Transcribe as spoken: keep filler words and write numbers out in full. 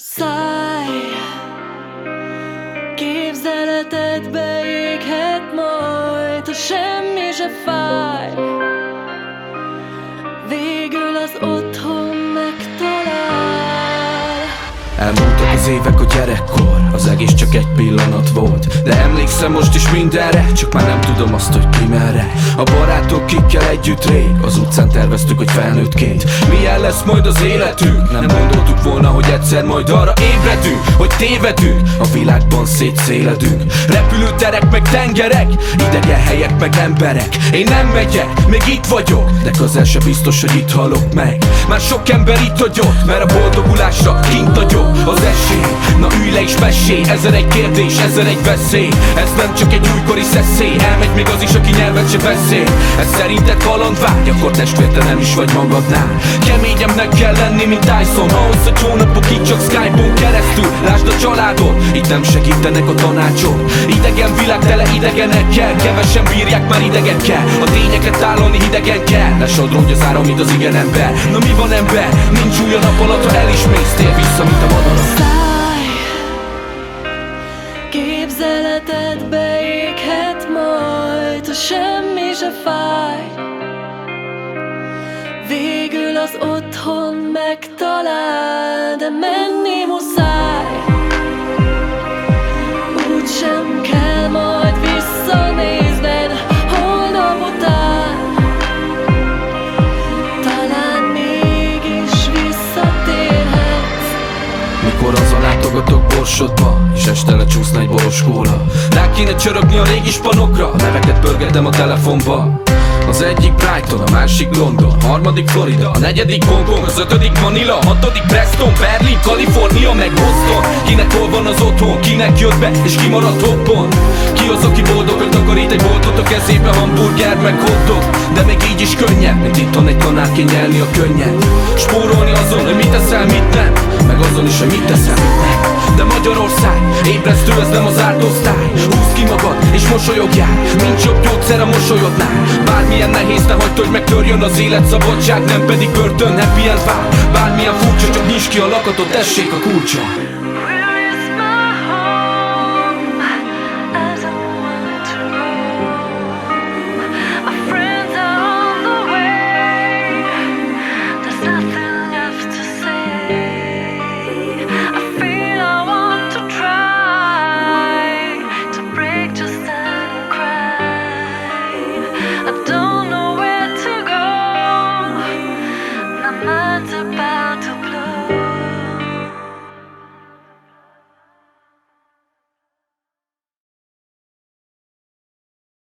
Szállj, képzeletedbe éghet majd, ha semmi se fáj. Végül az otthon megtalál. Elmúltak az évek, a gyerekkor, az egész csak egy pillanat volt. De emlékszem most is mindenre, csak már nem tudom azt, hogy ki merre. A barátok, kikkel együtt rég az utcán terveztük, hogy felnőttként milyen lesz majd az életünk. Nem gondoltuk volna, hogy egyszer majd arra ébredünk, hogy tévedünk, a világban szétszéledünk. Repülőterek meg tengerek, idegen helyek meg emberek. Én nem megyek, még itt vagyok, de közel se biztos, hogy itt halok meg. Már sok ember itt hagyott, mert a boldogulásra kint hagyok az esély. Na ülj le és mesélj, ezer egy kérdés, ezer egy veszély. Ez nem csak egy újkori szeszély, elmegy még az is, aki nyelvet se beszél. Ez szerinted kalandvágy, akkor testvér, te nem is vagy magadnál. Keményemnek kell lenni, mint Tyson, ahhoz, hogy hónapokig csak Skype-on keresztül lásd a családod, itt nem segítenek a tanácsok. Idegen világ tele idegenekkel, kevesen bírják már idegekkel. A tényeket tálalni hidegen kell, ne sodródj az áram, mint az igen ember. Na mi van ember? Nincs új a nap alatt, ha el is mész, tér vissza, mint a madarak. Szállj, képzeletedbe éghet majd, ha semmi se fáj. Végül az otthon megtalál, de menni muszáj. Úgysem kell majd visszanézned holnap után. Talán mégis visszatérhetsz. Mikor hazalátogatok Borsodba, és este lecsúszna egy boros kóla, rá kéne csörögni a régi spanokra, a neveket pörgetem a telefonba. Az egyik Brighton, a másik London, a harmadik Florida, a negyedik Hongkong, az ötödik Manila, a hatodik Preston, Berlin, Kalifornia, meg Boston. Kinek hol van az otthon, kinek jött be, és ki maradt hoppon? Ki az, aki boldog, hogy takarít egy boltot a kezébe, hamburger, meg hotdog? De még így is könnyebb, mint itthon egy tanár kinyelni a könnyet. Spórolni azon, hogy mit teszel, mit nem, meg azon is, hogy mit teszel, mit nem. De Magyarország, ébresztő, ez nem az ártósztály. Húzd ki magad, és mosolyogjál, nincs jobb gyógyszer a mosolyodnál. Bármilyen nehéz, ne hagyd, hogy megtörjön az élet, szabadság, nem pedig börtön, happy end vár. Bármilyen furcsa, csak nyisd ki a lakatot, tessék a kulcsa.